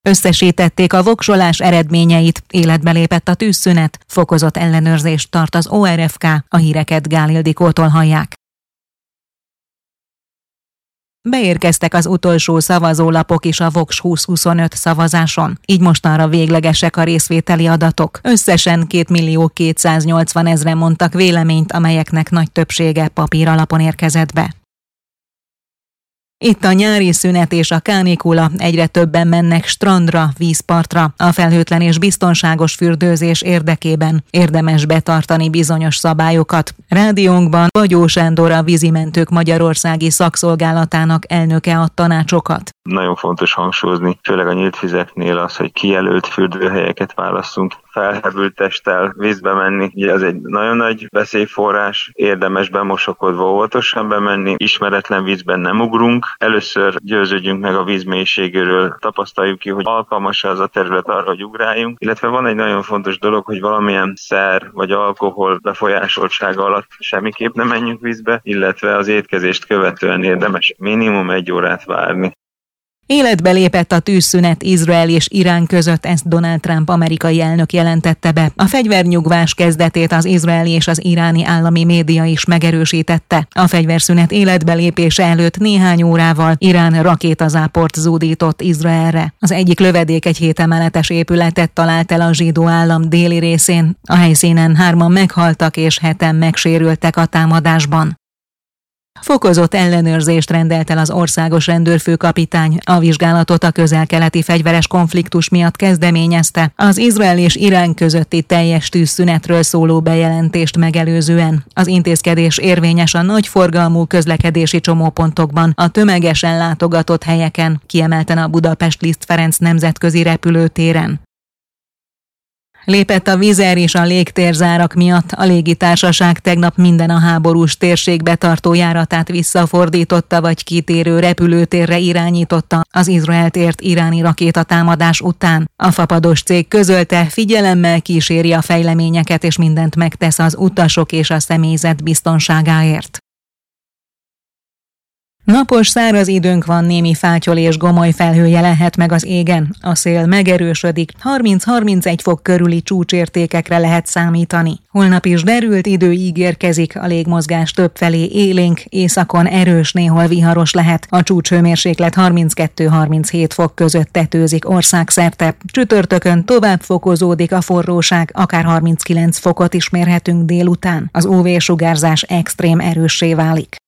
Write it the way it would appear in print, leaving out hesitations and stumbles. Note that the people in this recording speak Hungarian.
Összesítették a voksolás eredményeit, életbe lépett a tűzszünet, fokozott ellenőrzést tart az ORFK, a híreket Gál Ildikótól hallják. Beérkeztek az utolsó szavazólapok is a Vox 2025 szavazáson. Így mostanra véglegesek a részvételi adatok. Összesen 2.280.000-en mondtak véleményt, amelyeknek nagy többsége papíralapon érkezett be. Itt a nyári szünet és a kánikula, egyre többen mennek strandra, vízpartra. A felhőtlen és biztonságos fürdőzés érdekében érdemes betartani bizonyos szabályokat. Rádiónkban Bagyó Sándor, a Vízimentők Magyarországi Szakszolgálatának elnöke ad tanácsokat. Nagyon fontos hangsúlyozni, főleg a nyílt vizeknél az, hogy kijelölt fürdőhelyeket válasszunk. Felhevült testtel vízbe menni, ugye az egy nagyon nagy veszélyforrás, érdemes bemosakodva óvatosan bemenni, ismeretlen vízben nem ugrunk. Először győződjünk meg a víz mélységéről, tapasztaljuk ki, hogy alkalmas az a terület arra, hogy ugráljunk, illetve van egy nagyon fontos dolog, hogy valamilyen szer vagy alkohol befolyásoltsága alatt semmiképp nem menjünk vízbe, illetve az étkezést követően érdemes minimum 1 órát várni. Életbe lépett a tűzszünet Izrael és Irán között, ezt Donald Trump amerikai elnök jelentette be. A fegyvernyugvás kezdetét az izraeli és az iráni állami média is megerősítette. A fegyverszünet életbe lépése előtt néhány órával Irán rakétazáport zúdított Izraelre. Az egyik lövedék egy 7 emeletes épületet talált el a zsidó állam déli részén. A helyszínen 3-an meghaltak és 7-en megsérültek a támadásban. Fokozott ellenőrzést rendelt el az országos rendőrfőkapitány. A vizsgálatot a közel-keleti fegyveres konfliktus miatt kezdeményezte, az Izrael és Irán közötti teljes tűzszünetről szóló bejelentést megelőzően. Az intézkedés érvényes a nagyforgalmú közlekedési csomópontokban, a tömegesen látogatott helyeken, kiemelten a Budapest Liszt Ferenc nemzetközi repülőtéren. Lépett a Wizzair és a légtérzárak miatt. A légitársaság tegnap minden a háborús térségbe tartó járatát visszafordította vagy kitérő repülőtérre irányította az Izraelt ért iráni rakétatámadás után. A fapados cég közölte, figyelemmel kíséri a fejleményeket és mindent megtesz az utasok és a személyzet biztonságáért. Napos, száraz időnk van, némi fátyol és gomoly felhő jelenhet meg az égen. A szél megerősödik, 30-31 fok körüli csúcsértékekre lehet számítani. Holnap is derült idő ígérkezik, a légmozgás többfelé élénk, északon erős, néhol viharos lehet. A csúcshőmérséklet 32-37 fok között tetőzik országszerte. Csütörtökön tovább fokozódik a forróság, akár 39 fokot is mérhetünk délután. Az UV-sugárzás extrém erőssé válik.